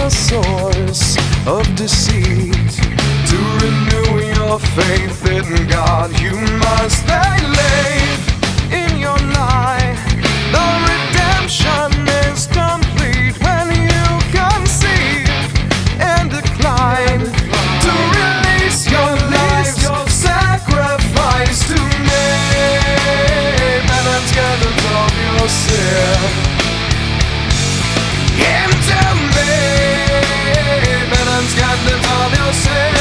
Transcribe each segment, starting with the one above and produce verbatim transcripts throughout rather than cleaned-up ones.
the source of deceit. To renew your faith in God, you must believe in your lie. The redemption is complete when you conceive and decline to release your life, your sacrifice to me. Penance gathers of your sin into me. Penance gathers of your sin.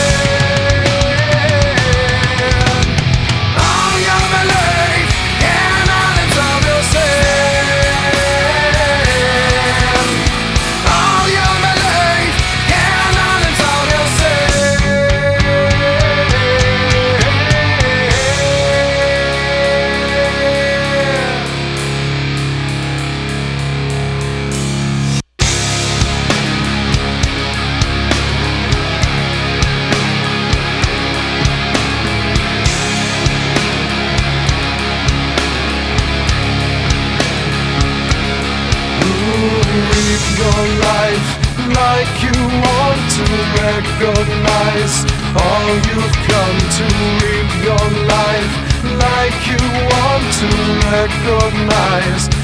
All your belief in all its of your sin. All your belief in all its of your Read your life like you want to recognize all you've come to. Read your life like you want to recognize